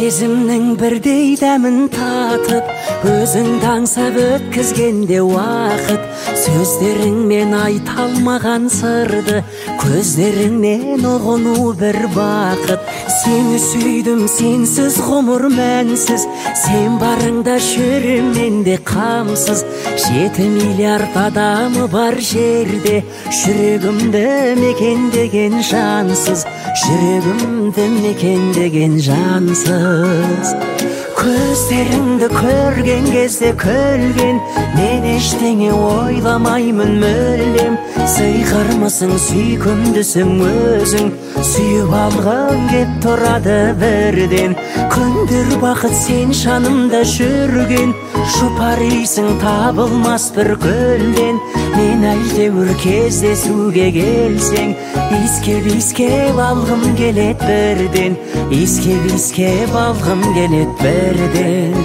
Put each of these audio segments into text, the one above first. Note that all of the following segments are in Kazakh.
сезімнің бірдей дәмін татып, өзіңді аңсап өткізгенде уақыт, сөздеріңмен айта алмаған сырды, көздеріңнен ұғыну бір бақыт. Сені сүйдім, сенсіз ғұмыр мәнсіз, сен барыңда жүрем менде қамсыз. 7 миллиард адамы бар жерде, жүрегімді мекендеген жансыз, жүрегімді мекендеген жансыз. Көздеріңді көрген кезде көлген, мен ештеңе ойламаймын мүлдем. Сыйғырмысың, сүйкімдісің өзің, сүйіп алғым кеп тұрады бірден. Күндер бақыт сен жанымда жүрген, жұпарисың табылмас бір гүлден. Мен әйтеуір кездесуге келсең, иіскеп алғым келет бірден, иіскеп алғым келет бірден.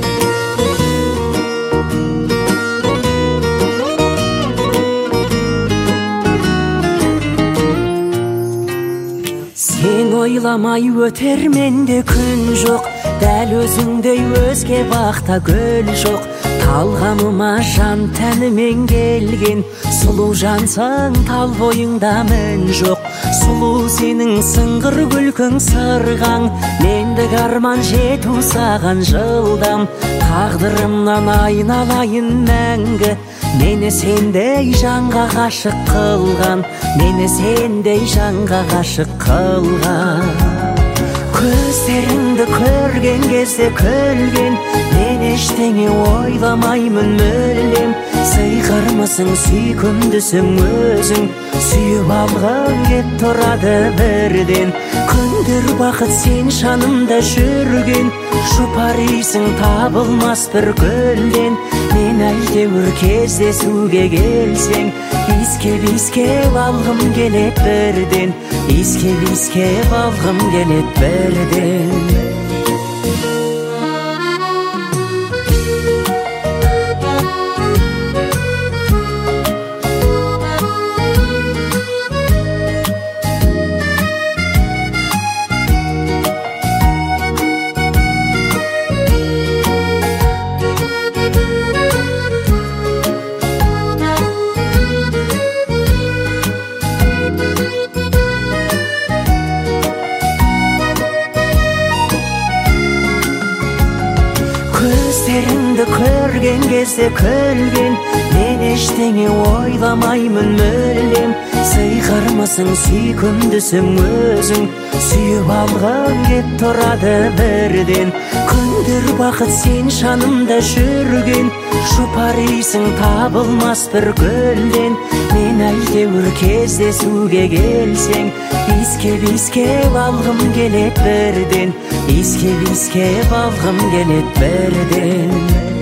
Сен ойламай өтер менде күн жоқ, дәл өзіңдей өзге бақта гүл жоқ. Талғамыма жан тәнімен келген, сұлу жансың, тал бойыңда мін жоқ. Сұлу сенің сыңғыр күлкің сырғаң, мендік арман жету саған жылдам. Тағдырымнан айналайын мәңгі, мені сендей жанға ғашық қылған, мені сендей жанға ғашық қылған. Көздеріңді көрген кезде көлген, мен ештеңе ойламаймын мүлдем. Сыйғырмысың, сүйкімдісің өзің, сүйіп алғым кеп тұрады бірден. Күндер бақыт сен жанымда жүрген, жұпарисың табылмас бір гүлден. Мен әйтеуір кездесуге келсең, иіскеп алғым келет бірден, иіскеп алғым келет бірден. Көздеріңді көрген кезде көлген, мен ештеңе ойламаймын мүлдем. Сыйғырмысың, сүйкімдісің өзің, сүйіп алғым кеп тұрады бірден. Күндер бақыт сен жанымда жүрген, жұпарисың табылмас бір гүлден. Мен әйтеуір кездесуге келсең, иіскеп алғым келет бірден, иіскеп алғым келет бірден.